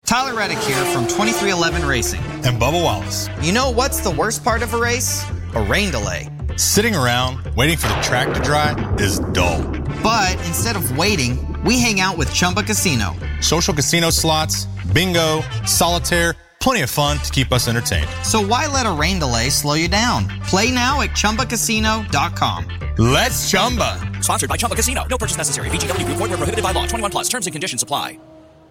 Tyler Reddick here from 2311 Racing. And Bubba Wallace. You know what's the worst part of a race? A rain delay. Sitting around waiting for the track to dry is dull. But instead of waiting, we hang out with Chumba Casino. Social casino slots, bingo, solitaire, plenty of fun to keep us entertained. So why let a rain delay slow you down? Play now at ChumbaCasino.com. Let's Chumba. Sponsored by Chumba Casino. No purchase necessary. VGW Group. Void where prohibited by law. 21 plus. Terms and conditions apply.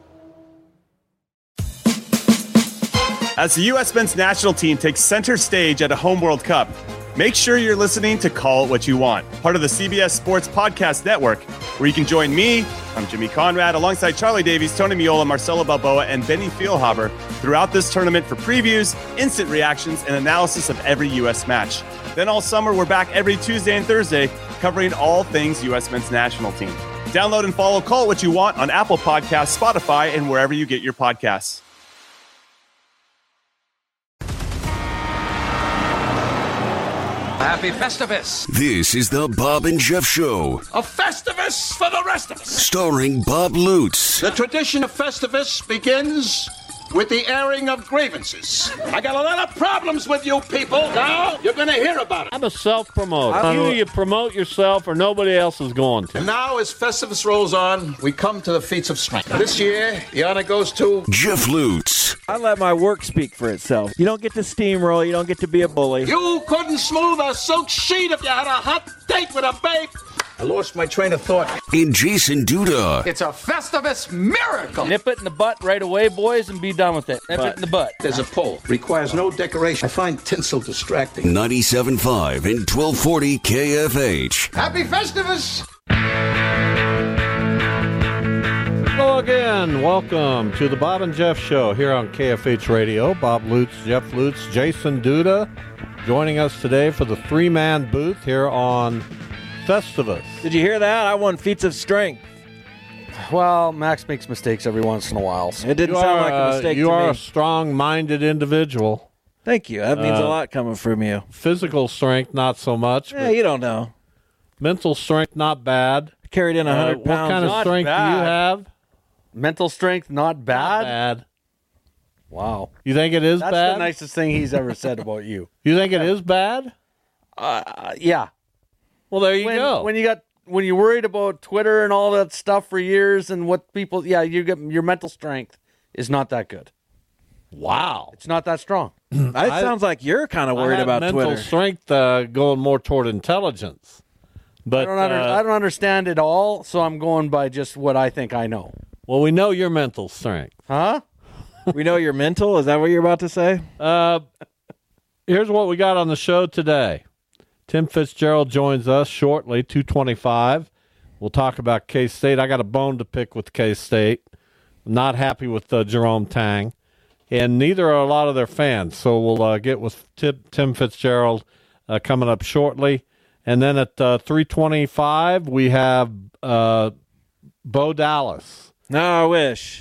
As the U.S. men's national team takes center stage at a home World Cup, make sure you're listening to Call It What You Want, part of the CBS Sports Podcast Network, where you can join me, I'm Jimmy Conrad, alongside Charlie Davies, Tony Miola, Marcelo Balboa, and Benny Feilhaber throughout this tournament for previews, instant reactions, and analysis of every U.S. match. Then all summer, we're back every Tuesday and Thursday, covering all things U.S. men's national team. Download and follow Call It What You Want on Apple Podcasts, Spotify, and wherever you get your podcasts. Happy Festivus! This is the Bob and Jeff Show. A Festivus for the rest of us! Starring Bob Lutz. The tradition of Festivus begins with the airing of grievances. I got a lot of problems with you people. Now, you're going to hear about it. I'm a self-promoter. Either you promote yourself or nobody else is going to. And now, as Festivus rolls on, we come to the feats of strength. This year, the honor goes to Jeff Lutz. I let my work speak for itself. You don't get to steamroll. You don't get to be a bully. You couldn't smooth a silk sheet if you had a hot date with a babe. I lost my train of thought. And Jason Duda. It's a Festivus miracle. Nip it in the butt right away, boys, and be done with it. Nip it in the butt. There's a pole. Requires no decoration. I find tinsel distracting. 97.5 and 1240 KFH. Happy Festivus! Hello again. Welcome to the Bob and Jeff Show here on KFH Radio. Bob Lutz, Jeff Lutz, Jason Duda joining us today for the three-man booth here on Festivus. Did you hear that? I won feats of strength. Well, Max makes mistakes every once in a while. So. It didn't sound like a mistake to me. You are a strong-minded individual. Thank you. That means a lot coming from you. Physical strength, not so much. Yeah, you don't know. Mental strength, not bad. Carried in 100 pounds. What kind of strength do you have? Mental strength, not bad? Not bad. Wow. You think it is That's bad? That's the nicest thing he's ever said about you. You think it is bad? Yeah. Well, there you go. When you're worried about Twitter and all that stuff for years and what people, you get your mental strength is not that good. Wow, it's not that strong. It sounds like you're kind of worried about mental Twitter. Strength going more toward intelligence, but I don't understand it all, so I'm going by just what I think I know. Well, we know your mental strength, huh? We know your mental. Is that what you're about to say? Here's what we got on the show today. Tim Fitzgerald joins us shortly, 2:25. We'll talk about K-State. I got a bone to pick with K-State. I'm not happy with Jerome Tang, and neither are a lot of their fans. So we'll get with Tim Fitzgerald coming up shortly. And then at 3:25, we have Bo Dallas. No, I wish.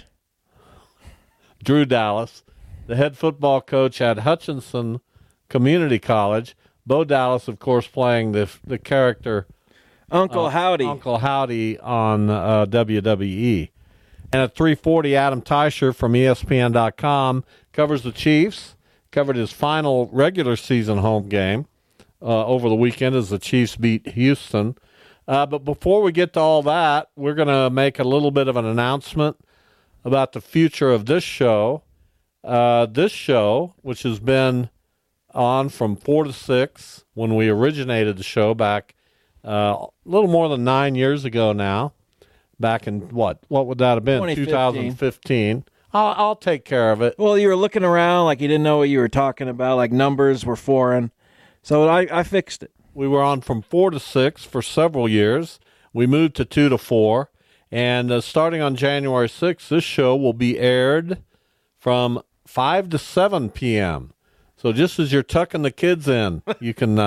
Drew Dallas, the head football coach at Hutchinson Community College. Bo Dallas, of course, playing the character Uncle Howdy. Uncle Howdy on WWE. And at 3:40, Adam Teicher from ESPN.com covers the Chiefs, covered his final regular season home game over the weekend as the Chiefs beat Houston. But before we get to all that, we're going to make a little bit of an announcement about the future of this show. This show, which has been on from 4 to 6 when we originated the show back a little more than 9 years ago now. Back in what would that have been? 2015. I'll take care of it. Well, you were looking around like you didn't know what you were talking about, like numbers were foreign. So I fixed it. We were on from 4 to 6 for several years. We moved to 2 to 4. And starting on January 6th, this show will be aired from 5 to 7 p.m. So just as you're tucking the kids in, you can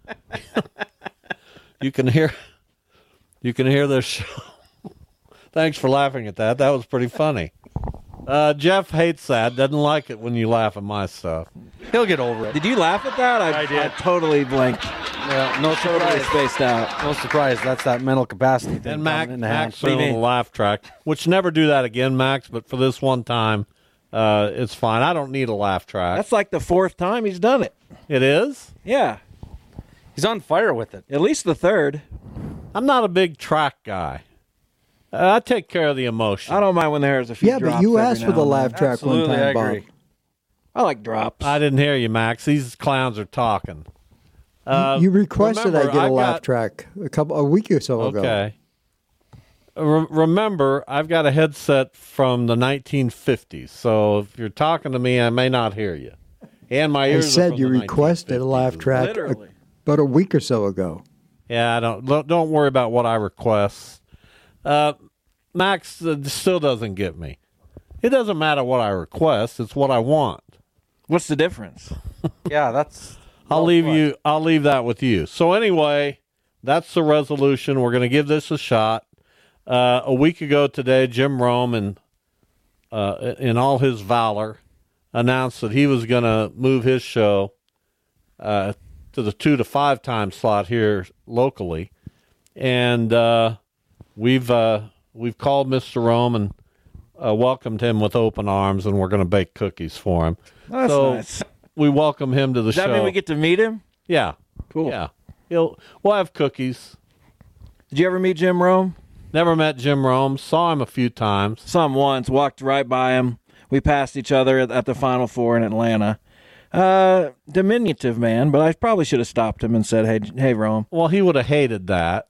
hear this show. Thanks for laughing at that. That was pretty funny. Jeff hates that. Doesn't like it when you laugh at my stuff. He'll get over it. Did you laugh at that? I did. I totally blanked. Yeah, no Totally surprise. spaced out. No surprise. That's that mental capacity thing. And Max on the laugh track, which never do that again, Max, but for this one time, it's fine. I don't need a laugh track. That's like the 4th time he's done it. It is? Yeah. He's on fire with it. At least the 3rd. I'm not a big track guy. I take care of the emotion. I don't mind when there's a few drops. Yeah, but you every asked now for the and laugh then. track Absolutely, one time, I agree. Bob. I like drops. I didn't hear you, Max. These clowns are talking. You requested remember, I get a I've laugh got- track a week or so ago. Okay. Remember, I've got a headset from the 1950s, so if you're talking to me, I may not hear you. And my I ears are said from you the requested a 1950s. laugh track Literally. about a week or so ago. Yeah, don't worry about what I request. Max still doesn't get me. It doesn't matter what I request; it's what I want. What's the difference? Yeah, that's. I'll leave that with you. So anyway, that's the resolution. We're going to give this a shot. A week ago today, Jim Rome, in all his valor, announced that he was going to move his show to the 2 to 5 time slot here locally, and we've called Mr. Rome and welcomed him with open arms, and we're going to bake cookies for him. That's so nice. we welcome him to the Does show. that mean we get to meet him? Yeah. Cool. Yeah. We'll have cookies. Did you ever meet Jim Rome? Never met Jim Rome. Saw him a few times. Saw him once. Walked right by him. We passed each other at the Final Four in Atlanta. Diminutive man, but I probably should have stopped him and said, "Hey, Rome." Well, he would have hated that.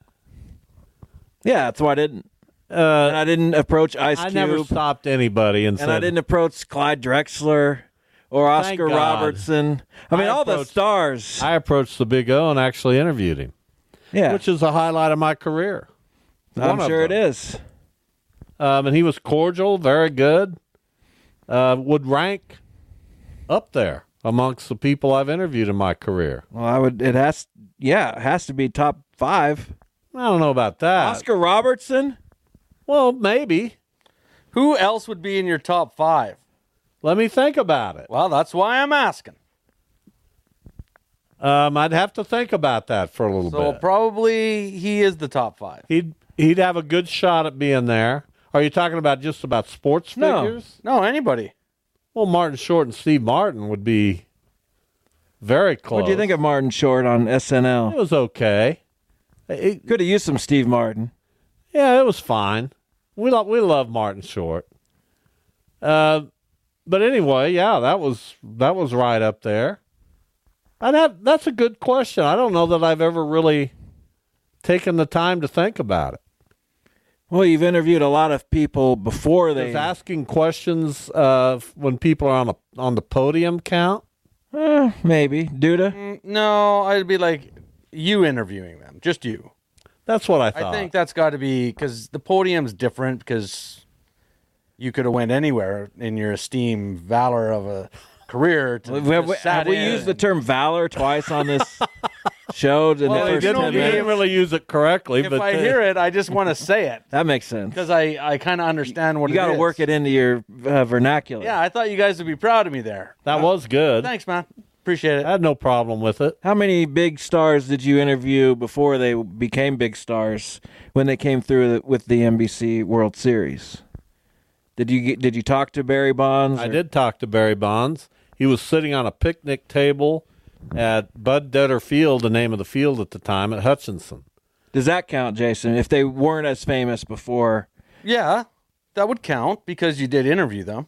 Yeah, that's why I didn't. And I didn't approach Ice Cube. I never stopped anybody and said. I didn't approach Clyde Drexler or Oscar God. Robertson. I mean, all the stars. I approached the Big O and actually interviewed him. Yeah, which is a highlight of my career. I'm sure it is. And he was cordial, very good. Would rank up there amongst the people I've interviewed in my career. Well, it has to be top 5. I don't know about that. Oscar Robertson? Well, maybe. Who else would be in your top 5? Let me think about it. Well, that's why I'm asking. I'd have to think about that for a little So bit. probably he is the top 5. He'd have a good shot at being there. Are you talking about just about sports figures? No, anybody. Well, Martin Short and Steve Martin would be very close. What do you think of Martin Short on SNL? It was okay. Could have used some Steve Martin. Yeah, it was fine. We love Martin Short. But anyway, yeah, that was right up there. That's a good question. I don't know that I've ever really taken the time to think about it. Well, you've interviewed a lot of people before they Does asking questions when people are on the podium count? Maybe. Duda? No, I'd be like you interviewing them, just you. That's what I thought. I think that's got to be because the podium's different because you could have went anywhere in your esteemed valor of a career. Have we used the term valor twice on this show? Well, we didn't really use it correctly. If but I hear it, I just want to say it. That makes sense. Because I kind of understand what you it is. got to work it into your vernacular. Yeah, I thought you guys would be proud of me there. That was good. Thanks, man. Appreciate it. I had no problem with it. How many big stars did you interview before they became big stars when they came through with the NBC World Series? Did you talk to Barry Bonds? I did talk to Barry Bonds. He was sitting on a picnic table at Bud Detter Field, the name of the field at the time, at Hutchinson. Does that count, Jason? If they weren't as famous before? Yeah, that would count because you did interview them.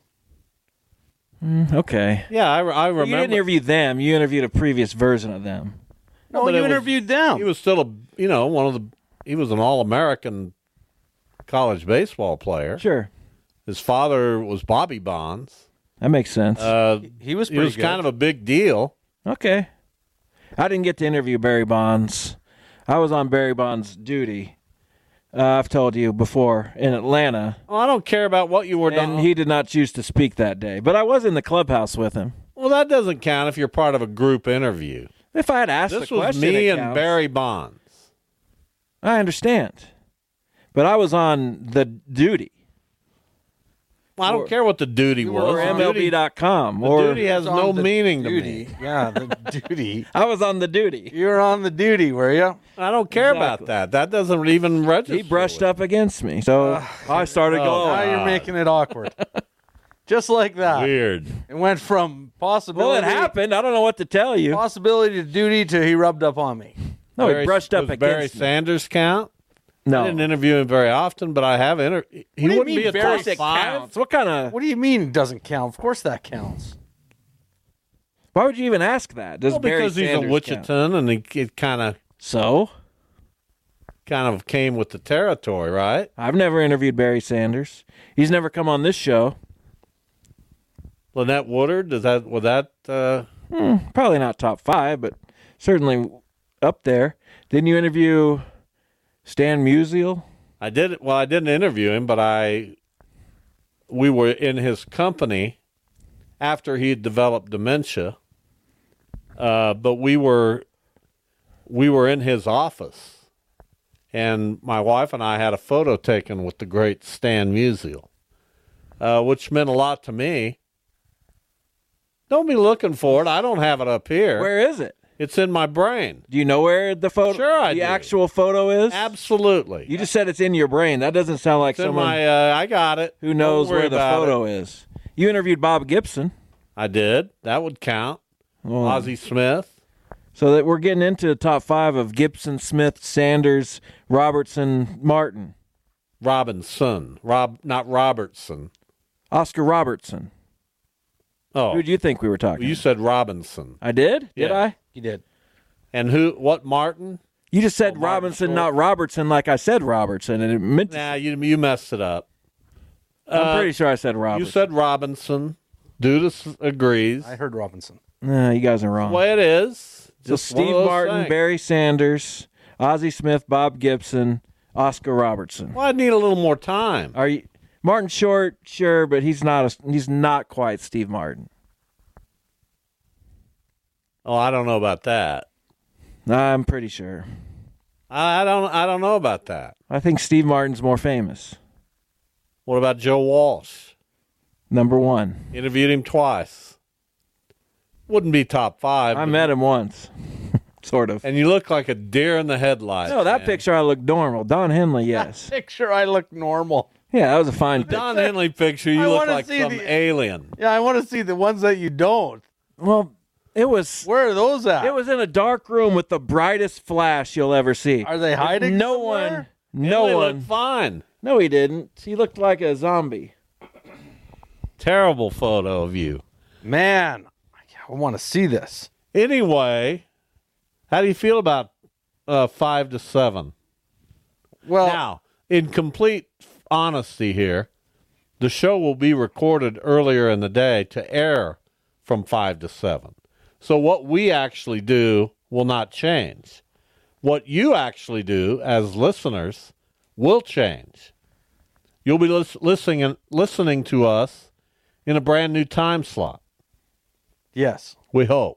Okay. Yeah, I remember. You didn't interview them. You interviewed a previous version of them. No, you interviewed them. He was still he was an All-American college baseball player. Sure. His father was Bobby Bonds. That makes sense. He was pretty good. Kind of a big deal. Okay. I didn't get to interview Barry Bonds. I was on Barry Bonds' duty. I've told you before, in Atlanta. Well, I don't care about what you were doing. And he did not choose to speak that day. But I was in the clubhouse with him. Well, that doesn't count if you're part of a group interview. If I had asked this the question, was me it and counts. Barry Bonds. I understand. But I was on the duty. Well, I don't care what the duty was. Or MLB.com. The or duty has no meaning to me. Yeah, the duty. I was on the duty. You were on the duty, were you? I don't care about that. That doesn't even register. He brushed up against me, so I started glowing. Now you're making it awkward. Just like that. Weird. It went from possibility. Well, it happened. I don't know what to tell you. Possibility to duty to he rubbed up on me. No, he brushed up Does against Barry me. Sanders count? No. I didn't interview him very often, but I have He What do you wouldn't mean be a Barry top five. Counts. What kind of? What do you mean it doesn't count? Of course that counts. Why would you even ask that? Does Well, Barry because he's a Sanders count? Wichitan, and it kind of came with the territory, right? I've never interviewed Barry Sanders. He's never come on this show. Lynette Woodard, Probably not top 5, but certainly up there. Didn't you interview Stan Musial? I did. Well, I didn't interview him, but we were in his company after he had developed dementia. But we were in his office, and my wife and I had a photo taken with the great Stan Musial, which meant a lot to me. Don't be looking for it. I don't have it up here. Where is it? It's in my brain. Do you know where the photo? Sure, I the do. actual photo is. Absolutely. You just said it's in your brain. That doesn't sound like It's in someone I got it. who knows Don't worry where the about photo it. is. You interviewed Bob Gibson. I did. That would count. Well, Ozzie Smith. So that we're getting into the top 5 of Gibson, Smith, Sanders, Robertson, Martin. Robinson. Not Robertson. Oscar Robertson. Oh. Who do you think we were talking? Well, you said Robinson. I did? Did Yeah. I? You did. And what Martin? You just said Martin Robinson, Short. not Robertson, like I said Robertson, and it meant. Nah, you messed it up. I'm pretty sure I said Robertson. You said Robinson. Dudas agrees. I heard Robinson. Nah, you guys are That's wrong. the way it is. So Just one of Steve those Martin, things. Barry Sanders, Ozzie Smith, Bob Gibson, Oscar Robertson. Well, I need a little more time. Are you Martin Short? Sure, but he's not quite Steve Martin. Oh, I don't know about that. I'm pretty sure. I don't know about that. I think Steve Martin's more famous. What about Joe Walsh? Number 1. Interviewed him twice. Wouldn't be top 5. I met him once, sort of. And you look like a deer in the headlights. No, that man. picture I look normal. Don Henley, yes. Picture I look normal. Yeah, that was a fine picture. Don Henley picture, you I look wanna like see some the- alien. Yeah, I want to see the ones that you don't. Well, it was. Where are those at? It was in a dark room with the brightest flash you'll ever see. Are they hiding? No somewhere? No Henley one. looked fine. No, he didn't. He looked like a zombie. Terrible photo of you. Man, I want to see this. Anyway, how do you feel about 5 to 7? Well, Now, in complete honesty here, the show will be recorded earlier in the day to air from 5 to 7. So what we actually do will not change. What you actually do as listeners will change. You'll be listening to us in a brand new time slot. yes. We hope.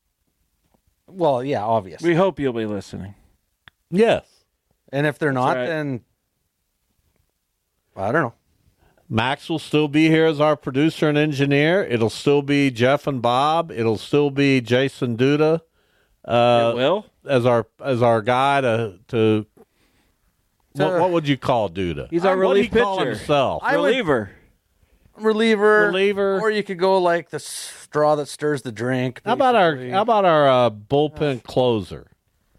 Well, yeah, obviously. We hope you'll be listening. Yes. And if they're not, right. then I don't know. Max will still be here as our producer and engineer. It'll still be Jeff and Bob. It'll still be Jason Duda. It will? As our guy to what would you call Duda? He's our What do relief you call pitcher. himself? Reliever. Reliever. Or you could go like the straw that stirs the drink. How about our basically. bullpen closer?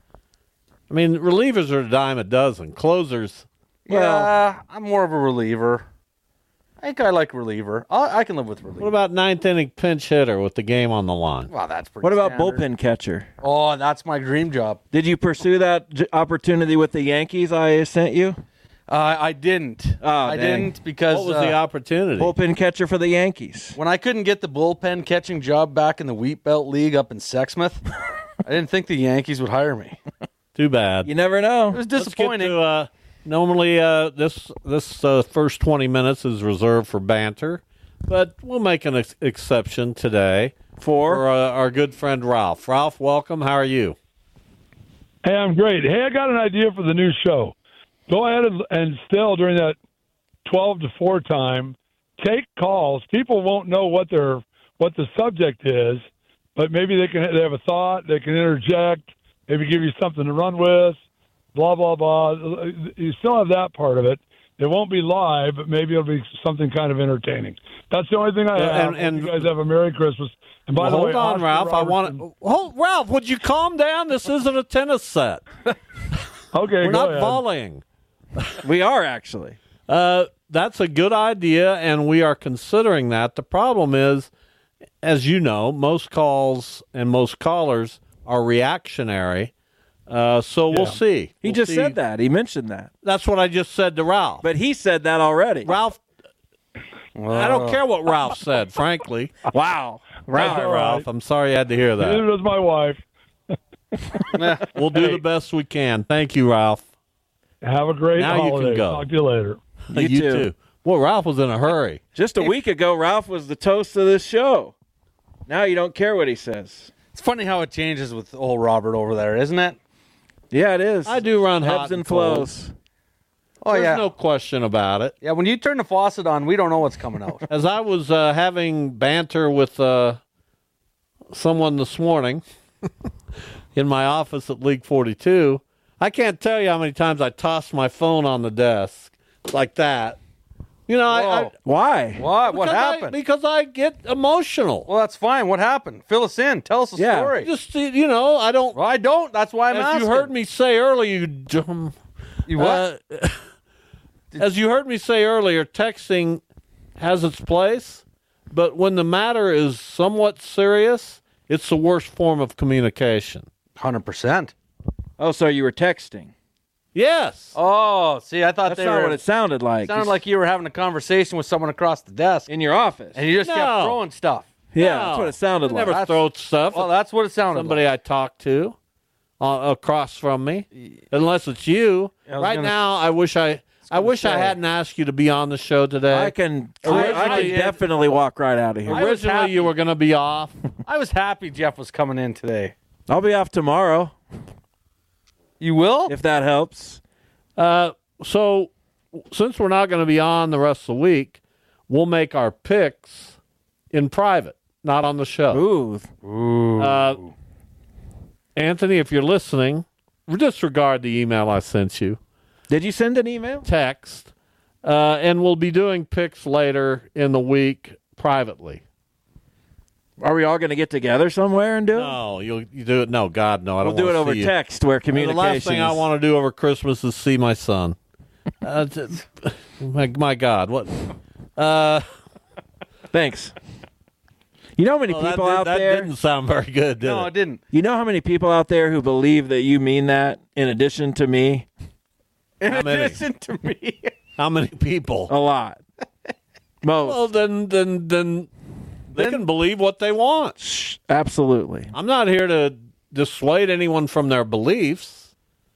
I mean, relievers are a dime a dozen. Closers, Yeah, I'm more of a reliever. I think I like reliever. I can live with reliever. what about ninth inning pinch hitter with the game on the line? Wow, that's pretty What about standard. bullpen catcher? Oh, that's my dream job. Did you pursue that opportunity with the Yankees I sent you? I didn't. Oh, I dang. didn't because What was the opportunity? Bullpen catcher for the Yankees. when I couldn't get the bullpen catching job back in the Wheat Belt League up in Sexsmith, I didn't think the Yankees would hire me. Too bad. You never know. It was Let's get disappointing. to, normally, this first 20 minutes is reserved for banter, but we'll make an exception today for our good friend Ralph. Ralph, welcome. How are you? Hey, I'm great. Hey, I got an idea for the new show. Go ahead and still during that 12 to 4 time, take calls. People won't know what the subject is, but maybe they have a thought. They can interject. Maybe give you something to run with. Blah blah blah. You still have that part of it, It won't be live, but maybe it'll be something kind of entertaining. That's the only thing I have. And you guys have a Merry Christmas. And by the way, hold on, Oscar Ralph. Robertson- Ralph, would you calm down? This isn't a tennis set. Okay, We're not volleying. We are actually. That's a good idea, and we are considering that. The problem is, as you know, most calls and most callers are reactionary. So we'll see. He just said that. He mentioned that. That's what I just said to Ralph. But he said that already. Ralph, I don't care what Ralph said, frankly. Wow. Ralph, I'm sorry you had to hear that. Neither does my wife. We'll do the best we can. Thank you, Ralph. Have a great Now holiday. you can go. Talk to you later. You too. Well, Ralph was in a hurry. Just a week ago, Ralph was the toast of this show. Now you don't care what he says. It's funny how it changes with old Robert over there, isn't it? Yeah, it is. I do run Ebbs hot and cold. flows. Oh, There's yeah. no question about it. Yeah, when you turn the faucet on, we don't know what's coming out. As I was having banter with someone this morning in my office at League 42, I can't tell you how many times I tossed my phone on the desk like that. You know, I Why? What? What because happened? because I get emotional. Well, that's fine. What happened? Fill us in. Tell us the story. Just, you know, I don't. Well, I don't. That's why I'm as asking. you heard me say earlier, You what? As you heard me say earlier, texting has its place, but when the matter is somewhat serious, it's the worst form of communication. 100%. Oh, so you were texting. Yes. Oh, see, I thought That's they not were. what it sounded like. It sounded like you were having a conversation with someone across the desk in your office. and you just kept No. throwing stuff. Yeah, No. that's what it sounded I like. never throw stuff. Well, that's what it sounded Somebody like. I talk to across from me, unless it's you. I was Right gonna- now, I wish I hadn't asked you to be on the show today. I can definitely walk right out of here. Originally, you were going to be off. I was happy Jeff was coming in today. I'll be off tomorrow. You will? If that helps. So, since we're not going to be on the rest of the week, we'll make our picks in private, not on the show. Ooh. Anthony, if you're listening, disregard the email I sent you. Did you send an email? Text. And we'll be doing picks later in the week privately. Are we all going to get together somewhere and do it? No, you do it. No, God, no. I We'll don't do it wanna over see you. text where The communication last thing I is- want to do over Christmas is see my son. My God, what? Thanks. You know how many Well, people that out that there? didn't sound very good, did No, it? it didn't. You know how many people out there who believe that you mean that in addition to me? In How many? addition to me. How many people? A lot. Most. Well, then they can believe what they want. Absolutely. I'm not here to dissuade anyone from their beliefs.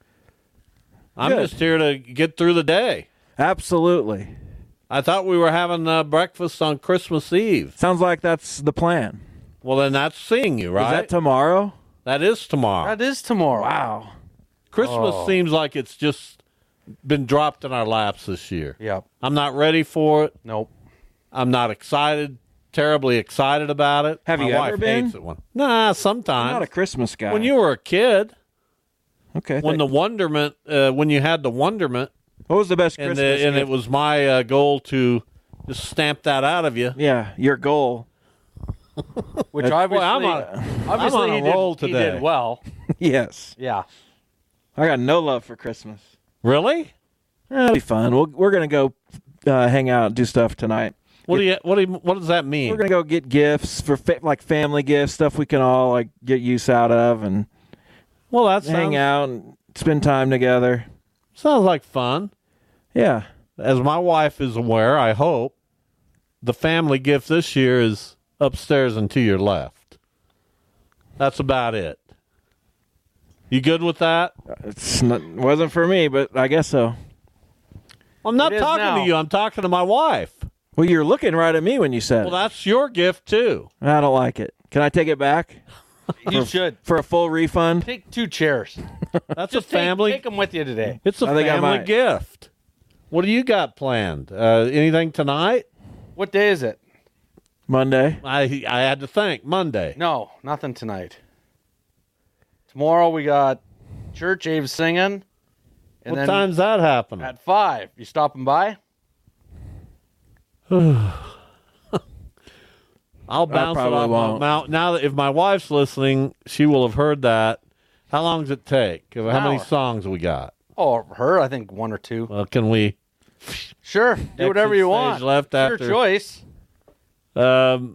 I'm Good. just here to get through the day. Absolutely. I thought we were having breakfast on Christmas Eve. Sounds like that's the plan. Well, then that's seeing you, right? Is that tomorrow? That is tomorrow. That is tomorrow. Wow. Christmas Oh. seems like it's just been dropped in our laps this year. Yep. I'm not ready for it. Nope. I'm not excited, terribly excited about it. Have My you wife ever been? hates it one. Nah, sometimes. I'm not a Christmas guy. When you were a kid, okay. when the wonderment, when you had the wonderment, what was the best and, Christmas and it gift? was my goal to just stamp that out of you. Yeah, your goal. Which obviously, I'm on a he did- roll He today. did well. Yes. Yeah. I got no love for Christmas. Really? It'll be fun. We're going to go hang out and do stuff tonight. What does that mean? We're going to go get gifts for like family gifts, stuff we can all like get use out of and Well, that hang out and spend time together. Sounds like fun. Yeah. As my wife is aware, I hope, the family gift this year is upstairs and to your left. That's about it. You good with that? Wasn't for me, but I guess so. I'm not It is talking now. to you. I'm talking to my wife. Well, you're looking right at me when you said Well, that's your gift, too. it. I don't like it. Can I take it back You should. for a full refund? Take 2 chairs. That's Just a family. Take them with you today. It's a I think I family might. gift. What do you got planned? Anything tonight? What day is it? Monday. I had to think. Monday. No, nothing tonight. Tomorrow we got church, Abe's singing, And what time's that happening? At 5. You stopping by? I'll bounce it off my mount. Now, that if my wife's listening, she will have heard that. How long does it take? How many songs we got? Oh, her, I think 1 or 2. Well, can we? Sure, do whatever you want. Left Your after. choice. We'll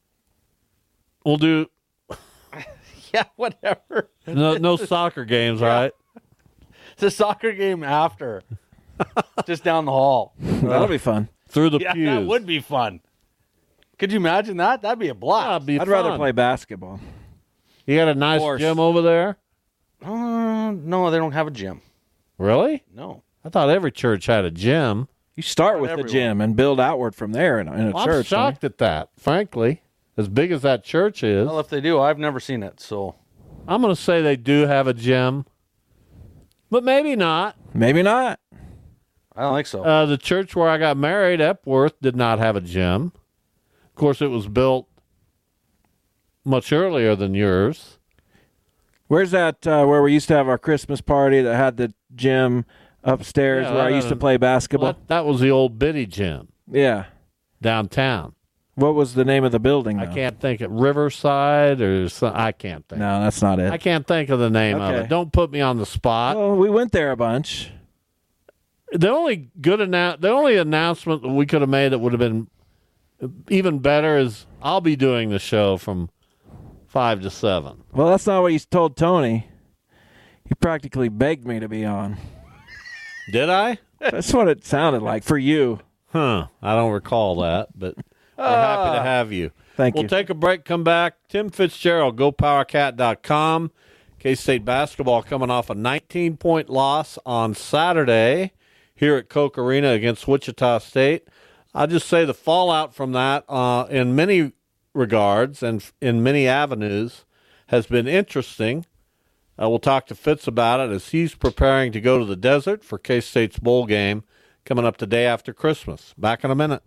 do. Yeah, whatever. No soccer games, right? It's a soccer game after. Just down the hall. That'll be fun. Through the Yeah, pews. that would be fun. Could you imagine that? That'd be a blast. I'd rather play basketball. You got a nice gym over there? No, they don't have a gym. Really? No. I thought every church had a gym. You start with the gym and build outward from there in a Well, church. I'm shocked at that, frankly. As big as that church is. Well, if they do, I've never seen it, so. I'm going to say they do have a gym. But maybe not. Maybe not. I don't think so. The church where I got married, Epworth, did not have a gym. Of course, it was built much earlier than yours. Where's that where we used to have our Christmas party that had the gym upstairs where I used to play basketball? That was the old Biddy gym. Yeah. Downtown. What was the name of the building, though? I can't think of Riverside or something. I can't think. No, that's not it. I can't think of the name of it. Don't put me on the spot. Well, we went there a bunch. The only announcement that we could have made that would have been even better is I'll be doing the show from 5 to 7. Well, that's not what you told Tony. He practically begged me to be on. Did I? That's what it sounded like for you. Huh. I don't recall that, but we're happy to have you. Thank you. We'll take a break, come back. Tim Fitzgerald, GoPowerCat.com. K-State basketball coming off a 19-point loss on Saturday here at Koch Arena against Wichita State. I'll just say the fallout from that in many regards and in many avenues has been interesting. We'll talk to Fitz about it as he's preparing to go to the desert for K-State's bowl game coming up the day after Christmas. Back in a minute.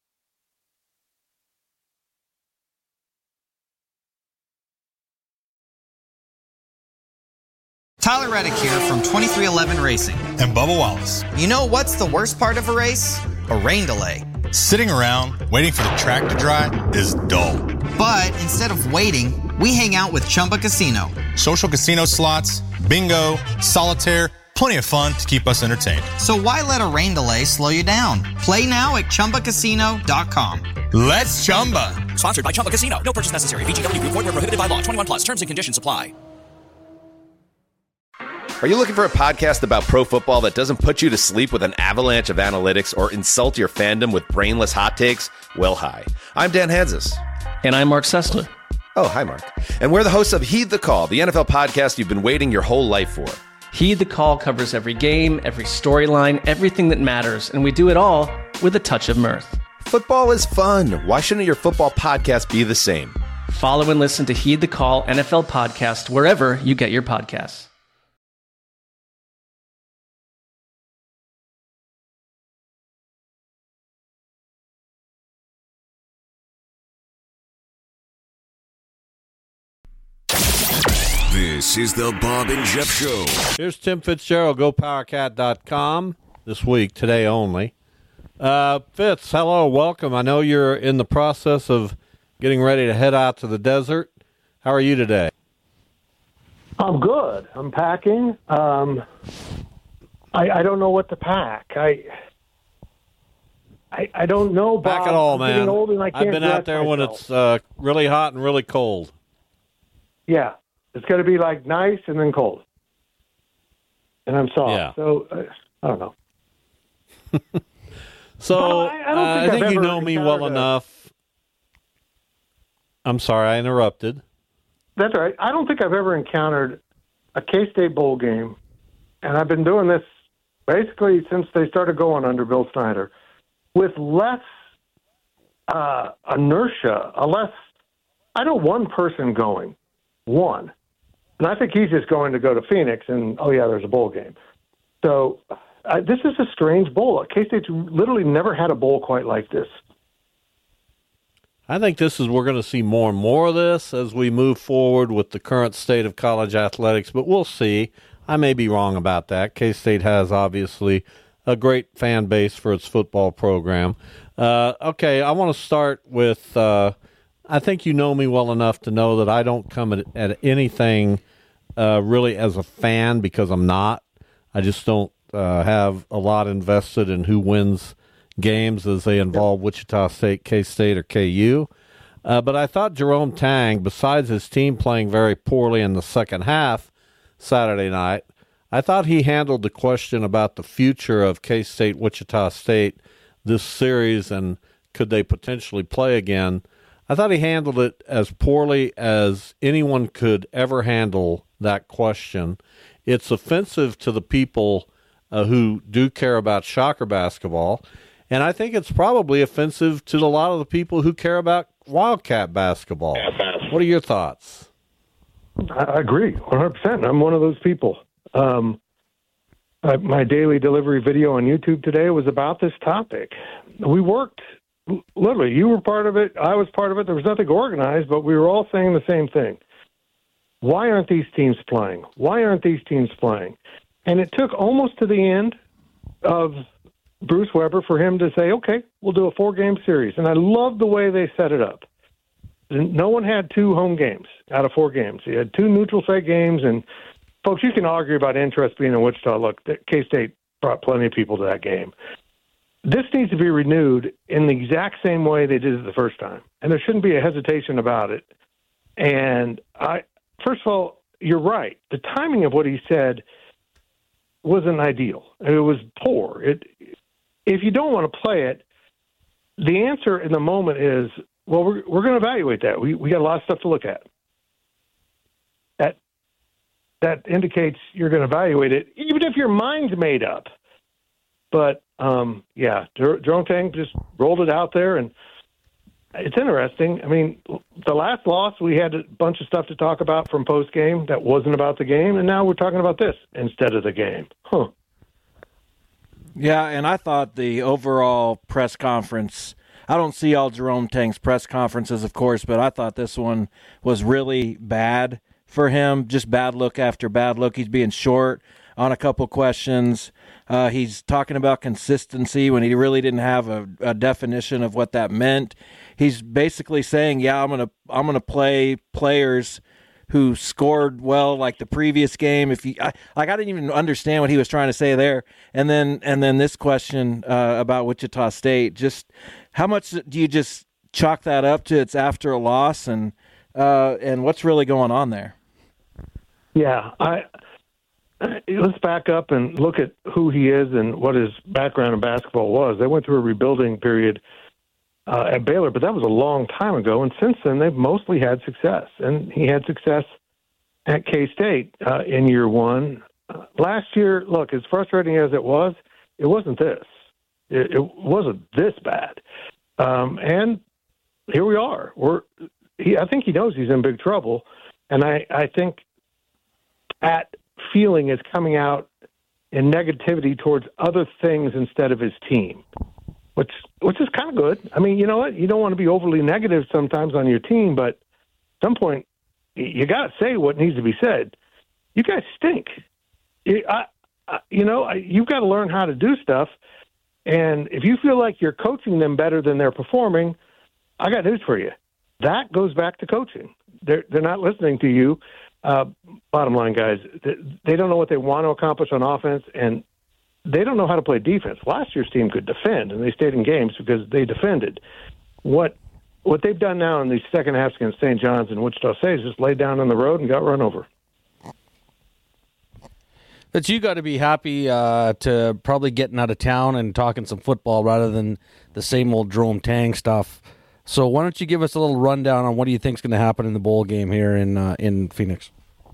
Tyler Reddick here from 2311 Racing. And Bubba Wallace. You know what's the worst part of a race? A rain delay. Sitting around waiting for the track to dry is dull. But instead of waiting, we hang out with Chumba Casino. Social casino slots, bingo, solitaire, plenty of fun to keep us entertained. So why let a rain delay slow you down? Play now at ChumbaCasino.com. Let's Chumba. Sponsored by Chumba Casino. No purchase necessary. VGW Group. Void where prohibited by law. 21 plus. Terms and conditions apply. Are you looking for a podcast about pro football that doesn't put you to sleep with an avalanche of analytics or insult your fandom with brainless hot takes? Well, hi. I'm Dan Hansis. And I'm Mark Sessler. Oh, hi, Mark. And we're the hosts of Heed the Call, the NFL podcast you've been waiting your whole life for. Heed the Call covers every game, every storyline, everything that matters, and we do it all with a touch of mirth. Football is fun. Why shouldn't your football podcast be the same? Follow and listen to Heed the Call NFL podcast wherever you get your podcasts. This is the Bob and Jeff Show. Here's Tim Fitzgerald, GoPowerCat.com. This week, today only. Fitz, hello, welcome. I know you're in the process of getting ready to head out to the desert. How are you today? I'm good. I'm packing. I don't know what to pack. I don't know, Bob. Pack it all, I'm man. getting old and I can't I've been out dress there when myself. it's really hot and really cold. Yeah. It's going to be like nice and then cold. And I'm soft. Yeah. So, I don't know. So, I I think I've you ever know me well encountered enough. I'm sorry, I interrupted. That's all right. I don't think I've ever encountered a K-State bowl game, and I've been doing this basically since they started going under Bill Snyder, with less inertia, I know one person going, one. And I think he's just going to go to Phoenix and, oh, yeah, there's a bowl game. So this is a strange bowl. K-State's literally never had a bowl quite like this. I think we're going to see more and more of this as we move forward with the current state of college athletics, but we'll see. I may be wrong about that. K-State has obviously a great fan base for its football program. Okay, I want to start with, I think you know me well enough to know that I don't come at anything really as a fan, because I'm not. I just don't have a lot invested in who wins games as they involve Wichita State, K-State, or KU. But I thought Jerome Tang, besides his team playing very poorly in the second half Saturday night, I thought he handled the question about the future of K-State, Wichita State this series, and could they potentially play again. I thought he handled it as poorly as anyone could ever handle that question. It's offensive to the people who do care about Shocker basketball, and I think it's probably offensive to a lot of the people who care about Wildcat basketball. What are your thoughts? I agree 100%. I'm one of those people. My daily delivery video on YouTube today was about this topic. We worked, literally, you were part of it, I was part of it. There was nothing organized, but we were all saying the same thing. Why aren't these teams playing? Why aren't these teams playing? And it took almost to the end of Bruce Weber for him to say, okay, we'll do a 4-game series. And I love the way they set it up. No one had 2 home games out of 4 games. You had 2 neutral site games, and folks, you can argue about interest being in Wichita. Look, K-State brought plenty of people to that game. This needs to be renewed in the exact same way they did it the first time, and there shouldn't be a hesitation about it. And first of all, you're right. The timing of what he said wasn't ideal. It was poor. If you don't want to play it, the answer in the moment is, well, we're going to evaluate that. We got a lot of stuff to look at. That indicates you're going to evaluate it, even if your mind's made up. But, Jerome Tang just rolled it out there, and it's interesting. I mean, the last loss, we had a bunch of stuff to talk about from post-game that wasn't about the game, and now we're talking about this instead of the game. Huh. Yeah, and I thought the overall press conference, I don't see all Jerome Tang's press conferences, of course, but I thought this one was really bad for him. Just bad look after bad look. He's being short on a couple questions. He's talking about consistency when he really didn't have a definition of what that meant. He's basically saying, "Yeah, I'm gonna play players who scored well like the previous game." I didn't even understand what he was trying to say there. And then this question about Wichita State. Just how much do you just chalk that up to it's after a loss, and what's really going on there? Yeah, let's back up and look at who he is and what his background in basketball was. They went through a rebuilding period at Baylor, but that was a long time ago. And since then, they've mostly had success. And he had success at K-State in year one. Last year, look, as frustrating as it wasn't this. It wasn't this bad. And here we are. I think he knows he's in big trouble. And I think that feeling is coming out in negativity towards other things instead of his team, which is kind of good. I mean, you know what? You don't want to be overly negative sometimes on your team, but at some point you got to say what needs to be said. You guys stink. You've got to learn how to do stuff. And if you feel like you're coaching them better than they're performing, I got news for you. That goes back to coaching. They're not listening to you. Bottom line, guys, they don't know what they want to accomplish on offense, and they don't know how to play defense. Last year's team could defend, and they stayed in games because they defended. What they've done now in these second halves against St. John's and Wichita State is just laid down on the road and got run over. But you got to be happy to probably getting out of town and talking some football rather than the same old Jerome Tang stuff. So why don't you give us a little rundown on what do you think is going to happen in the bowl game here in Phoenix?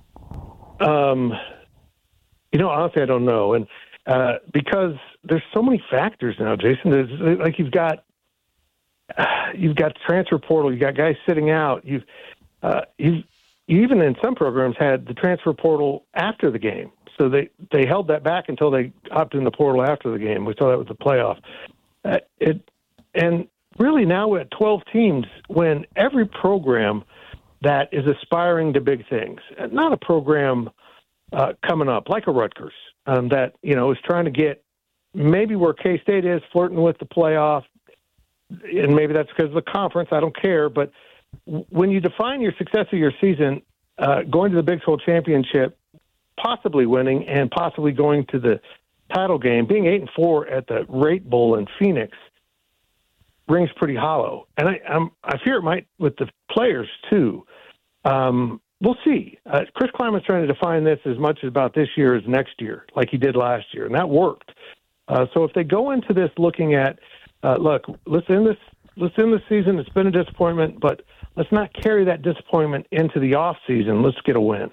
Honestly, I don't know. And because there's so many factors now, Jason. There's, like you've got transfer portal, you got guys sitting out. You even in some programs had the transfer portal after the game. So they held that back until they opted in the portal after the game. We saw that with the playoff. And really now we're at 12 teams when every program that is aspiring to big things, not a program coming up, like a Rutgers, that, is trying to get maybe where K-State is, flirting with the playoff, and maybe that's because of the conference. I don't care. But when you define your success of your season, going to the Big 12 championship, possibly winning, and possibly going to the title game, being 8-4 at the Rate Bowl in Phoenix rings pretty hollow. And I fear it might with the players too. We'll see. Chris Klieman's trying to define this as much about this year as next year, like he did last year, and that worked. So if they go into this looking at, look, let's end this season. It's been a disappointment, but let's not carry that disappointment into the off season. Let's get a win.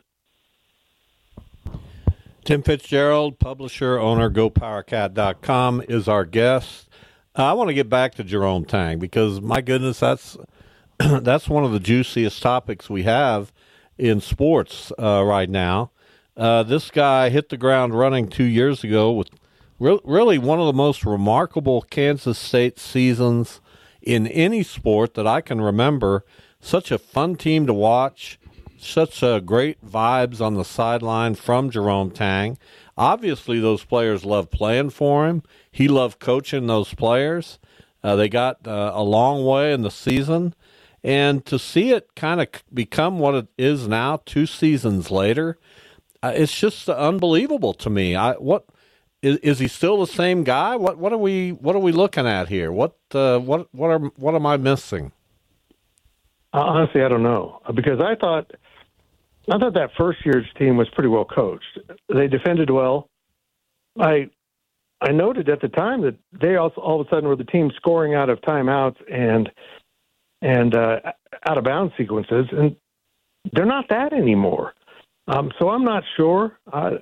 Tim Fitzgerald, publisher, owner, GoPowerCat.com, is our guest. I want to get back to Jerome Tang because, my goodness, that's one of the juiciest topics we have in sports right now. This guy hit the ground running 2 years ago with really one of the most remarkable Kansas State seasons in any sport that I can remember. Such a fun team to watch, such great vibes on the sideline from Jerome Tang. Obviously, those players loved playing for him. He loved coaching those players. They got a long way in the season. And to see it kind of become what it is now 2 seasons later, it's just unbelievable to me. What is he still the same guy? What are we looking at here? What am I missing? Honestly, I don't know, because I thought that first year's team was pretty well coached. They defended well. I noted at the time that they also all of a sudden were the team scoring out of timeouts and out of bounds sequences, and they're not that anymore. So I'm not sure,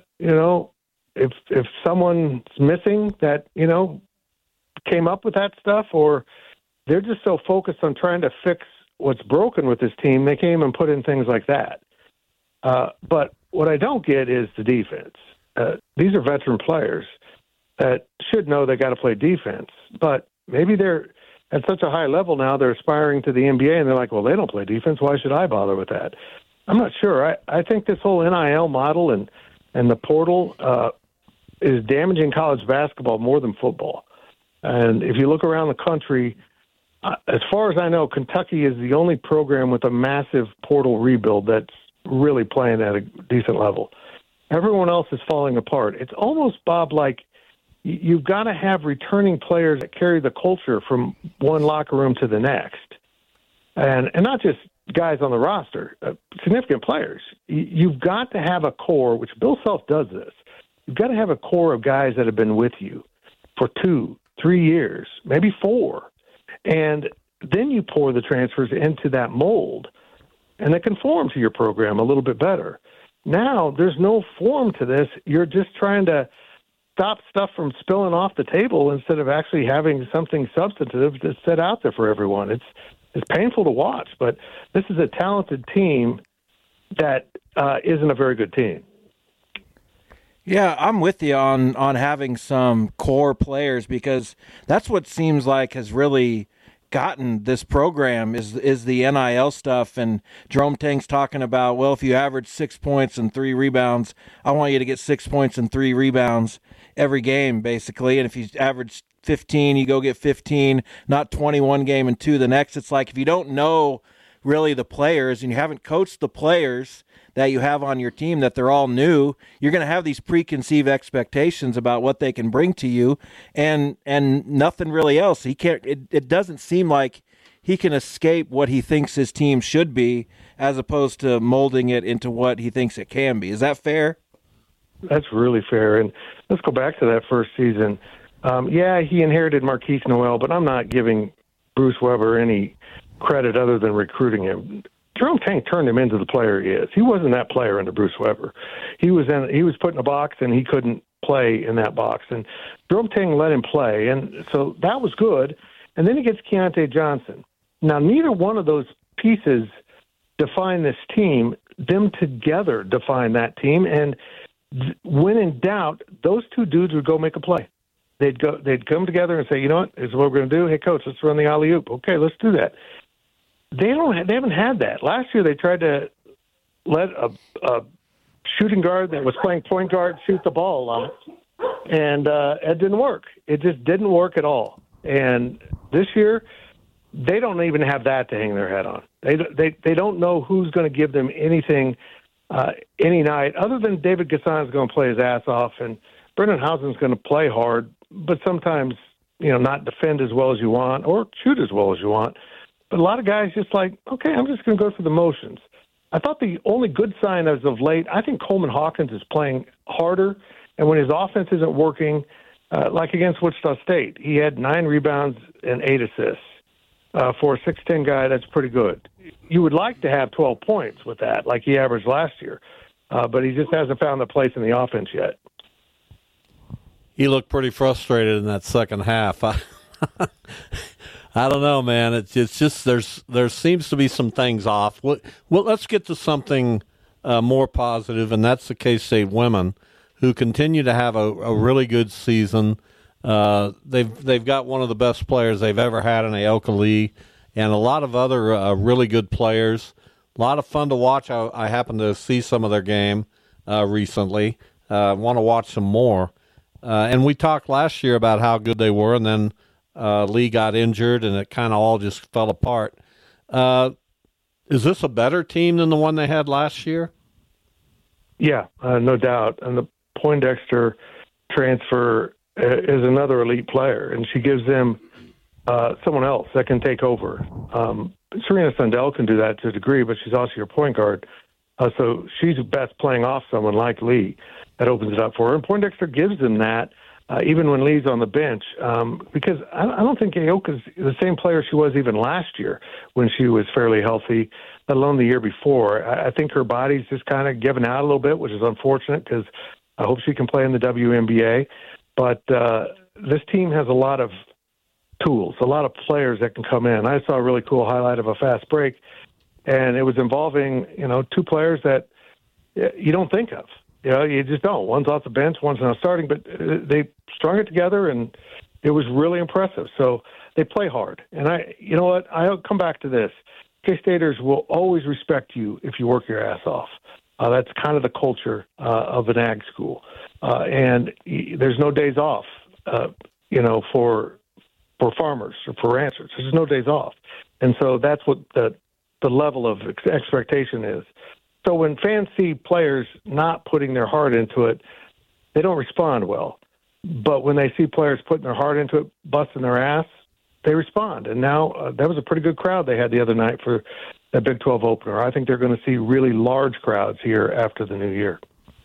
if someone's missing that, came up with that stuff, or they're just so focused on trying to fix what's broken with this team, they came and put in things like that. But what I don't get is the defense. These are veteran players that should know they got to play defense, but maybe they're at such a high level now, they're aspiring to the NBA, and they're like, well, they don't play defense. Why should I bother with that? I'm not sure. I think this whole NIL model and the portal is damaging college basketball more than football. And if you look around the country, as far as I know, Kentucky is the only program with a massive portal rebuild that's really playing at a decent level. Everyone else is falling apart. It's almost, Bob, like you've got to have returning players that carry the culture from one locker room to the next. And not just guys on the roster, significant players. You've got to have a core, which Bill Self does this. You've got to have a core of guys that have been with you for 2-3 years, maybe 4. And then you pour the transfers into that mold, and they conform to your program a little bit better. Now, there's no form to this. You're just trying to stop stuff from spilling off the table instead of actually having something substantive to set out there for everyone. It's painful to watch, but this is a talented team that isn't a very good team. Yeah, I'm with you on having some core players, because that's what seems like has really gotten this program is the NIL stuff. And Jerome Tang's talking about, well, if you average 6 points and 3 rebounds, I want you to get 6 points and 3 rebounds every game, basically. And if you average 15, you go get 15, not 21 game and 2 the next. It's like if you don't know really the players and you haven't coached the players that you have on your team, that they're all new, you're going to have these preconceived expectations about what they can bring to you, and nothing really else. He can't. It doesn't seem like he can escape what he thinks his team should be, as opposed to molding it into what he thinks it can be. Is that fair? That's really fair. And let's go back to that first season. He inherited Marquise Noel, but I'm not giving Bruce Weber any credit other than recruiting him. Jerome Tang turned him into the player he is. He wasn't that player under Bruce Weber. He was put in a box, and he couldn't play in that box. And Jerome Tang let him play, and so that was good. And then he gets Keontae Johnson. Now, neither one of those pieces define this team. Them together define that team. And when in doubt, those two dudes would go make a play. They'd come together and say, you know what, this is what we're going to do. Hey, coach, let's run the alley-oop. Okay, let's do that. They haven't had that. Last year they tried to let a shooting guard that was playing point guard shoot the ball a lot. And it didn't work. It just didn't work at all. And this year, they don't even have that to hang their head on. They don't know who's going to give them anything any night, other than David Gasson is going to play his ass off, and Brendan Housen's going to play hard, but sometimes, not defend as well as you want or shoot as well as you want. But a lot of guys just like, okay, I'm just going to go through the motions. I thought the only good sign as of late, I think Coleman Hawkins is playing harder, and when his offense isn't working, like against Wichita State, he had 9 rebounds and 8 assists. For a 6'10" guy, that's pretty good. You would like to have 12 points with that, like he averaged last year, but he just hasn't found the place in the offense yet. He looked pretty frustrated in that second half. I don't know, man. It's just there seems to be some things off. Well, let's get to something more positive, and that's the K-State women, who continue to have a really good season. They've got one of the best players they've ever had in Aoka Lee, and a lot of other really good players. A lot of fun to watch. I happened to see some of their game recently. Want to watch some more. And we talked last year about how good they were, and then Lee got injured, and it kind of all just fell apart. Is this a better team than the one they had last year? Yeah, no doubt. And the Poindexter transfer is another elite player, and she gives them someone else that can take over. Serena Sundell can do that to a degree, but she's also your point guard. So she's best playing off someone like Lee. That opens it up for her. And Poindexter gives them that, even when Lee's on the bench, because I don't think Aoka's the same player she was even last year when she was fairly healthy, let alone the year before. I think her body's just kind of given out a little bit, which is unfortunate because I hope she can play in the WNBA. But this team has a lot of tools, a lot of players that can come in. I saw a really cool highlight of a fast break, and it was involving, 2 players that you don't think of. You just don't. One's off the bench, one's not starting, but they strung it together, and it was really impressive. So they play hard. And you know what? I'll come back to this. K-Staters will always respect you if you work your ass off. That's kind of the culture of an ag school. And there's no days off, for farmers or for ranchers. There's no days off. And so that's what the level of expectation is. So when fans see players not putting their heart into it, they don't respond well. But when they see players putting their heart into it, busting their ass, they respond. And now that was a pretty good crowd they had the other night for that Big 12 opener. I think they're going to see really large crowds here after the new year.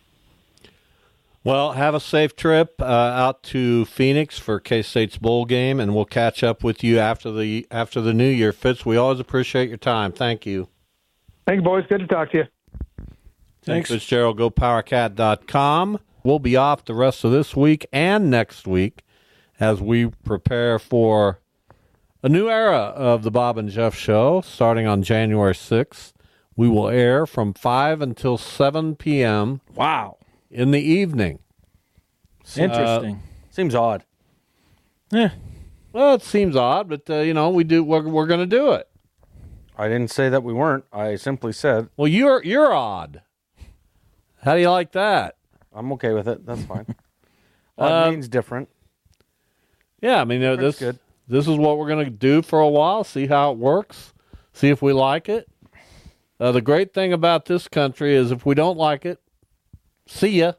Well, have a safe trip out to Phoenix for K-State's bowl game, and we'll catch up with you after the new year. Fitz, we always appreciate your time. Thank you. Thank you, boys. Good to talk to you. Thanks, Fitzgerald. GoPowerCat.com. We'll be off the rest of this week and next week as we prepare for a new era of the Bob and Jeff Show starting on January 6th. We will air from 5 until 7 p.m. Wow. In the evening. Interesting. Seems odd. Yeah. Well, it seems odd, but we're going to do it. I didn't say that we weren't. I simply said, well, you're odd. How do you like that? I'm okay with it. That's fine. Odd means different. Yeah, I mean, this is what we're going to do for a while, see how it works, see if we like it. The great thing about this country is if we don't like it, see ya.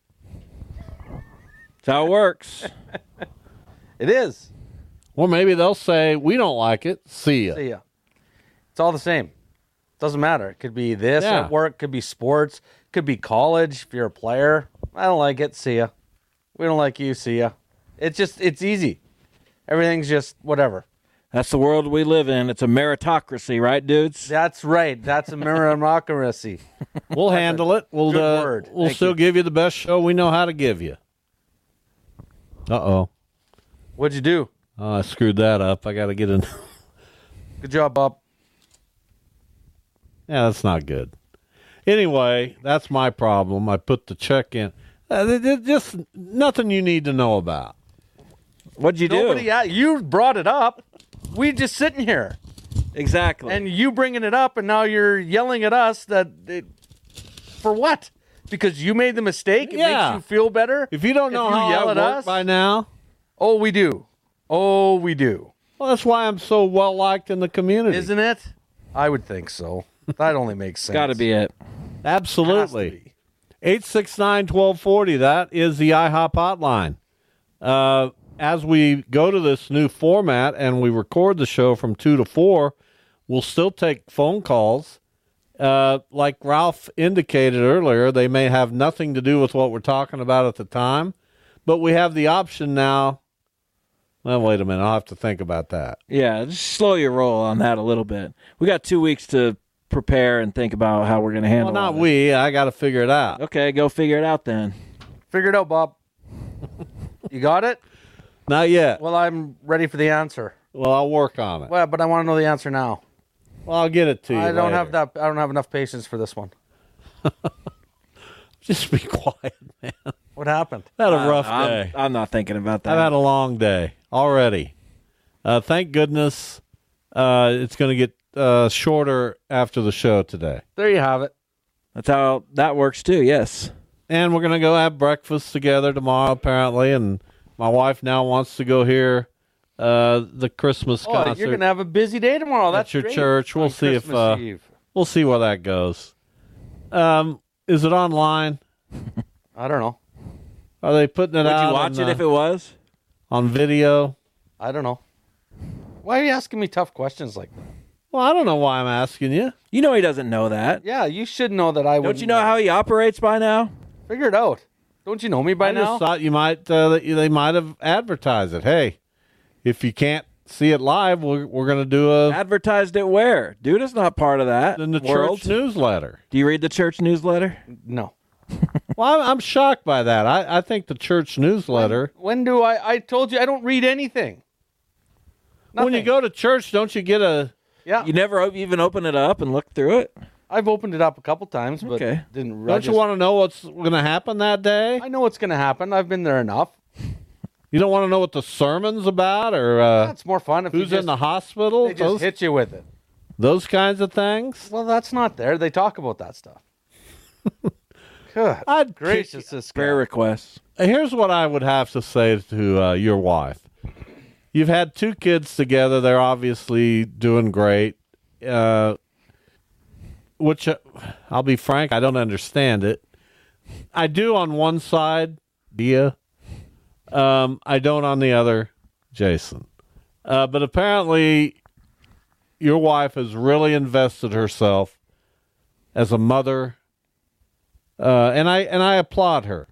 That's how it works. It is. Or maybe they'll say, we don't like it, see ya. See ya. It's all the same. Doesn't matter. It could be this at work, could be sports, could be college if you're a player. I don't like it, see ya. We don't like you, see ya. It's easy. Everything's just whatever. That's the world we live in. It's a meritocracy, right, dudes? That's right. That's a meritocracy. We'll handle it. We'll still give you the best show we know how to give you. Uh-oh. What'd you do? Oh, I screwed that up. I got to get in. Good job, Bob. Yeah, that's not good. Anyway, that's my problem. I put the check in. Just nothing you need to know about. What'd you do? You brought it up. We just sitting here. Exactly. And you bringing it up, and now you're yelling at us for what? Because you made the mistake? It Yeah. makes you feel better? If you don't know how yell I at work us by now, Oh, we do. Oh, we do. well, that's why I'm so well liked in the community. Isn't it? I would think so. That only makes sense. Got to be it. Absolutely. 869-1240. That is the IHOP hotline. As we go to this new format and we record the show from 2 to 4, we'll still take phone calls. Like Ralph indicated earlier, they may have nothing to do with what we're talking about at the time, but we have the option now. Well, wait a minute. I'll have to think about that. Yeah, just slow your roll on that a little bit. We got 2 weeks to prepare and think about how we're going to handle it. Well, not we. I got to figure it out. Okay, go figure it out then. Figure it out, Bob. You got it? Not yet. Well, I'm ready for the answer. Well, I'll work on it. Well, but I want to know the answer now. Well, I'll get it to you. I don't later. have enough patience for this one. Just be quiet, man. What happened? I had a rough day. I'm not thinking about that. I've had a long day already. Thank goodness it's going to get shorter after the show today. There you have it. That's how that works too, yes. And we're going to go have breakfast together tomorrow, apparently. And my wife now wants to go hear the Christmas concert. You're going to have a busy day tomorrow. That's at your great. church. We'll On see if Christmas Eve. we'll see where that goes. Is it online? I don't know. Are they putting it Would out? you watch it if it was? On video? I don't know. Why are you asking me tough questions like that? Well, I don't know why I'm asking you. You know he doesn't know that. Yeah, you should know that I would. Don't you know how he operates by now? Figure it out. Don't you know me by I now? just thought you might. They might have advertised it. Hey, if you can't see it live, we're going to do a Advertised it where? Dude is not part of that. in the world. church newsletter. Do you read the church newsletter? No. Well, I'm shocked by that. I think the church newsletter. When do I told you I don't read anything. When you go to church, don't you get a? Yeah. You never even open it up and look through it? I've opened it up a couple times, but Okay. didn't. Don't you want to know what's going to happen that day? I know what's going to happen. I've been there enough. You don't want to know what the sermon's about, or That's more fun if who's you in the hospital? They just hit you with it. Those kinds of things. Well, that's not there. They talk about that stuff. Good gracious, this guy. Prayer requests. Here's what I would have to say to your wife. You've had 2 kids together. They're obviously doing great. Which, I'll be frank, I don't understand it. I do on one side, Dia. I don't on the other, Jason. But apparently, your wife has really invested herself as a mother, and I applaud her.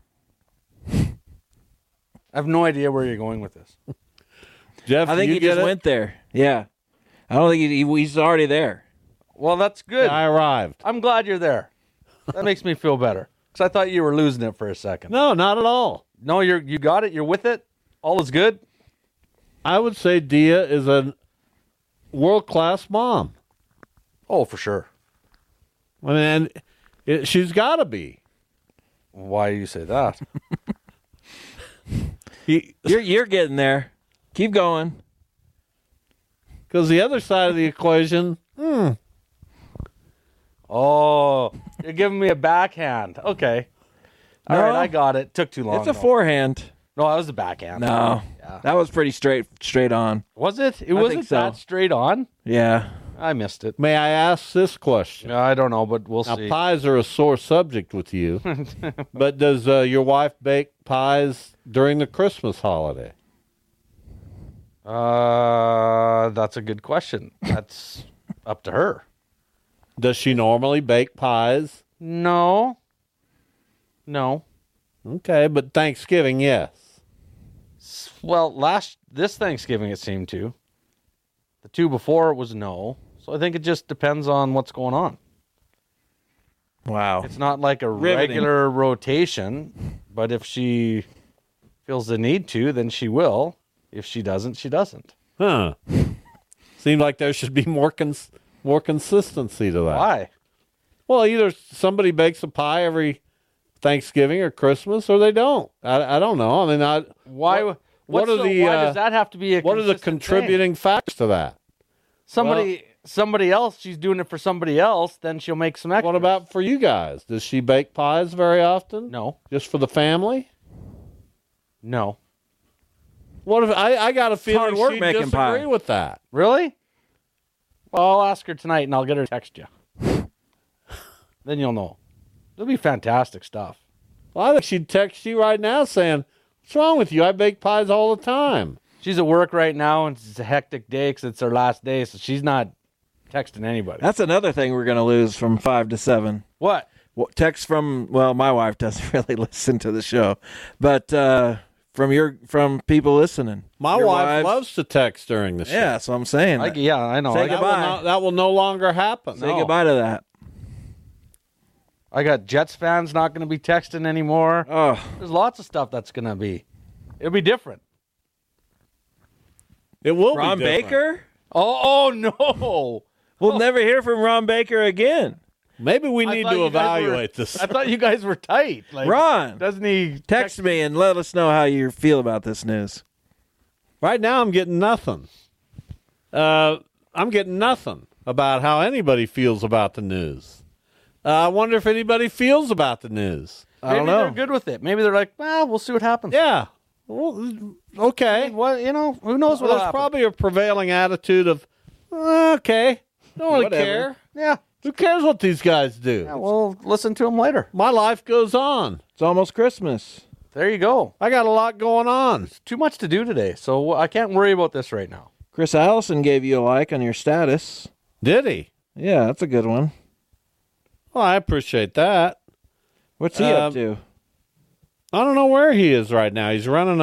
I have no idea where you're going with this. Jeff, I think you he get just it? went there. Yeah. I don't think he's already there. Well, that's good. I arrived. I'm glad you're there. That makes me feel better. Because I thought you were losing it for a second. No, not at all. No, you got it. You're with it. All is good. I would say Dia is a world-class mom. Oh, for sure. I mean, she's got to be. Why do you say that? You're getting there. Keep going. Because the other side of the equation, Oh, you're giving me a backhand. Okay. All No. right, I got it. Took too long. It's a though. forehand. No, that was a backhand. No. Yeah. That was pretty straight on. Was it? It I wasn't think so. that straight on? Yeah. I missed it. may I ask this question? I don't know, but we'll Now, see. pies are a sore subject with you, but does your wife bake pies during the Christmas holiday? That's a good question. That's up to her. Does she normally bake pies? No. Okay, but Thanksgiving, yes. Well, this Thanksgiving it seemed to. The 2 before it was no. So I think it just depends on what's going on. Wow. It's not like a Riveting. regular rotation, but if she feels the need to, then she will. If she doesn't, she doesn't. Huh. Seemed like there should be more consistency to that. Why? Well, either somebody bakes a pie every Thanksgiving or Christmas, or they don't. I don't know. I mean, Why? Why does that have to be a what are the consistent contributing factors to that? Somebody. somebody else, she's doing it for somebody else, then she'll make some extra. What about for you guys? Does she bake pies very often? No. Just for the family? No. What if I got a feeling hard work she'd making disagree pie. with that? Really? Well, I'll ask her tonight, and I'll get her to text you. Then you'll know. It'll be fantastic stuff. Well, I think she'd text you right now saying, "What's wrong with you? I bake pies all the time." She's at work right now, and it's a hectic day because it's her last day, so she's not texting anybody. That's another thing we're going to lose from 5 to 7. What? Well, text from, well, my wife doesn't really listen to the show, but from people listening. My Your wife wives. loves to text during the show. Yeah, that's what I'm saying. I know. Say That goodbye. that will no longer happen. Say goodbye to that. I got Jets fans not going to be texting anymore. Oh, There's lots of stuff that's going to be. It'll be different. It will Ron be different. Baker? Oh no. We'll never hear from Ron Baker again. Maybe we need to evaluate this. I thought you guys were tight. Like, Ron, doesn't he text me and let us know how you feel about this news. Right now, I'm getting nothing. I'm getting nothing about how anybody feels about the news. I wonder if anybody feels about the news. I don't Maybe know. they're good with it. Maybe they're like, well, we'll see what happens. Yeah. Well, okay. What who knows what Well, there's probably a prevailing attitude of, okay, don't really Whatever. care. Yeah. Who cares what these guys do? Yeah, we'll listen to them later. My life goes on. It's almost Christmas. There you go. I got a lot going on. Too much to do today, so I can't worry about this right now. Chris Allison gave you a like on your status. Did he? Yeah, that's a good one. Well, I appreciate that. What's he up to? I don't know where he is right now. He's running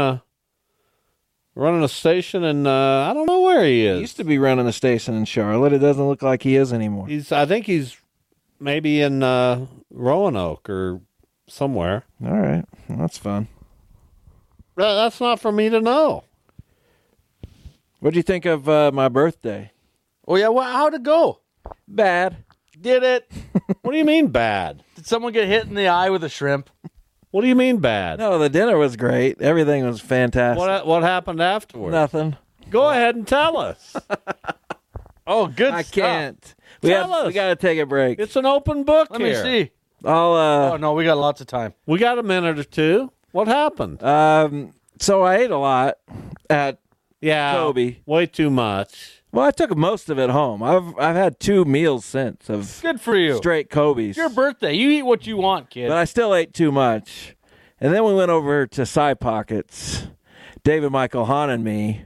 a station, and I don't know where he He is. used to be running a station in Charlotte. It doesn't look like he is anymore. I think he's maybe in Roanoke or somewhere. All right. Well, that's fun. That's not for me to know. What'd you think of my birthday? Oh, yeah, well, how'd it go? Bad. Did it? What do you mean bad? Did someone get hit in the eye with a shrimp? What do you mean bad? No, the dinner was great. Everything was fantastic. What happened afterwards? Nothing. Go ahead and tell us. Oh, good I stuff. can't. Tell us. We got to take a break. It's an open book Let here. me see. I'll Oh, no, we got lots of time. We got a minute or two. What happened? So I ate a lot at Kobe. Way too much. Well, I took most of it home. I've had 2 meals since of Good for you. straight Kobe's. It's your birthday. You eat what you want, kid. But I still ate too much. And then we went over to Side Pockets, David Michael Hahn and me.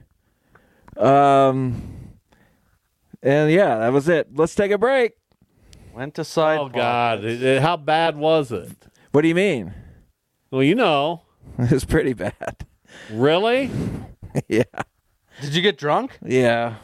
And yeah, that was it. Let's take a break. Went to Side Oh, God. How bad was it? What do you mean? Well, you know. It was pretty bad. Really? Yeah. Did you get drunk? Yeah.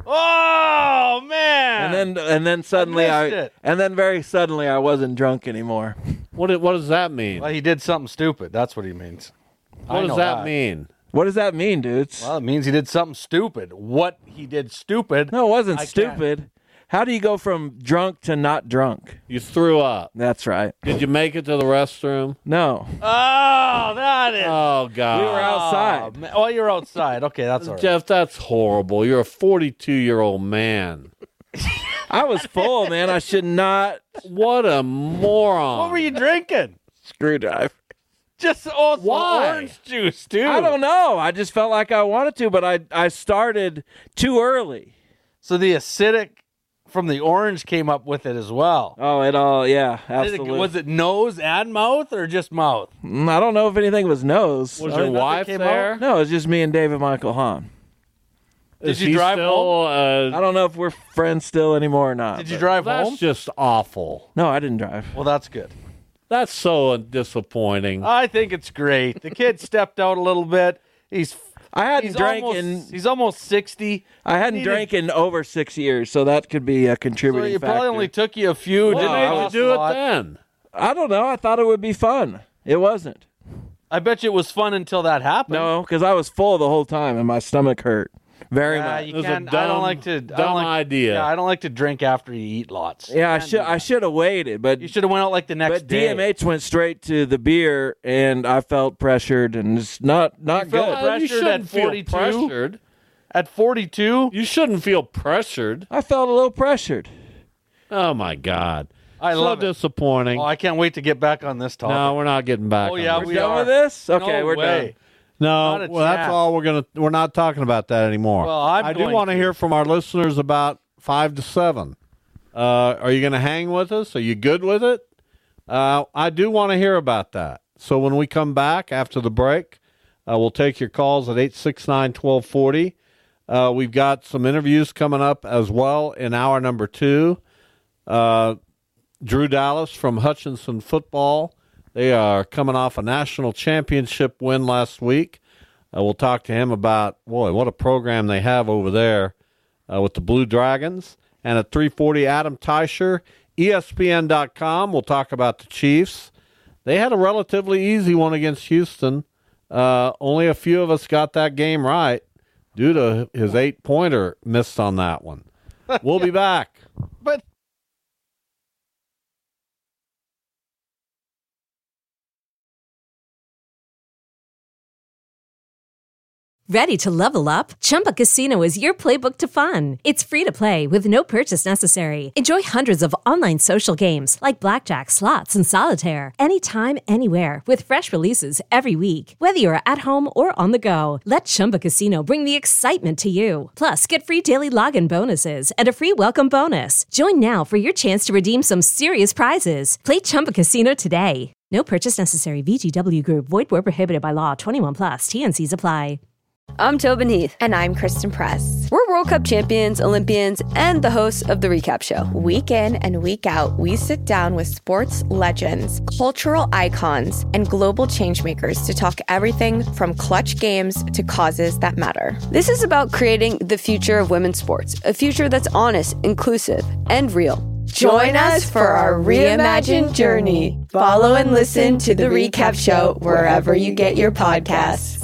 Oh, man. And then suddenly missed it. and then very suddenly I wasn't drunk anymore. What does that mean? Well, he did something stupid. That's what he means. What does that mean? What does that mean, dudes? Well, it means he did something stupid. What he did stupid. No, it wasn't I stupid. How do you go from drunk to not drunk? You threw up. That's right. Did you make it to the restroom? No. Oh, that is. Oh, God. We were outside. Oh, you were outside. Okay, that's all right. Jeff, that's horrible. You're a 42-year-old man. I was full, man. I should not. What a moron. What were you drinking? Screwdriver. Just also Why? orange juice, dude. I don't know. I just felt like I wanted to, but I started too early. So the acidic from the orange came up with it as well. Oh, yeah, absolutely. Was it nose and mouth or just mouth? I don't know if anything was nose. Was your wife there? No, it was just me and David Michael Hahn. Did you drive home? I don't know if we're friends still anymore or not. Did you but- drive That's home? just awful. No, I didn't drive. Well, that's good. That's so disappointing. I think it's great. The kid stepped out a little bit. I hadn't drank He's almost 60. I hadn't drank in over 6 years, so that could be a So contributing it factor. probably only took you a few. What Didn't made you cost do a it lot. then? I don't know. I thought it would be fun. It wasn't. I bet you it was fun until that happened. No, because I was full the whole time and my stomach hurt very much. You It was a can't. I don't like to. dumb idea. Yeah, I don't like to drink after you eat lots. Yeah, I should have waited, but You should have went out like the next but day. DMH went straight to the beer, and I felt pressured, and it's not felt good. pressured you shouldn't at feel 42? pressured. At 42, you shouldn't feel pressured. I felt a little pressured. Oh, my God. I love it. Disappointing. Oh, I can't wait to get back on this topic. No, we're not getting back. Oh, yeah, on this. we done are. with this? Okay, No we're way. done. No, well, that's all we're not talking about that anymore. Well, I do want to hear from our listeners about 5 to 7. Are you going to hang with us? Are you good with it? I do want to hear about that. So when we come back after the break, we'll take your calls at 869-1240. We've got some interviews coming up as well in hour number 2. Drew Dallas from Hutchinson Football. They are coming off a national championship win last week. We'll talk to him about, what a program they have over there with the Blue Dragons. And at 3:40, Adam Teicher, ESPN.com. We'll talk about the Chiefs. They had a relatively easy one against Houston. Only a few of us got that game right due to his 8-pointer missed on that one. We'll be back. But Ready to level up? Chumba Casino is your playbook to fun. It's free to play with no purchase necessary. Enjoy hundreds of online social games like blackjack, slots, and solitaire anytime, anywhere with fresh releases every week. Whether you're at home or on the go, let Chumba Casino bring the excitement to you. Plus, get free daily login bonuses and a free welcome bonus. Join now for your chance to redeem some serious prizes. Play Chumba Casino today. No purchase necessary. VGW Group. Void where prohibited by law. 21+. TNCs apply. I'm Tobin Heath. And I'm Kristen Press. We're World Cup champions, Olympians, and the hosts of The Recap Show. Week in and week out, we sit down with sports legends, cultural icons, and global changemakers to talk everything from clutch games to causes that matter. This is about creating the future of women's sports, a future that's honest, inclusive, and real. Join us for our reimagined journey. Follow and listen to The Recap Show wherever you get your podcasts.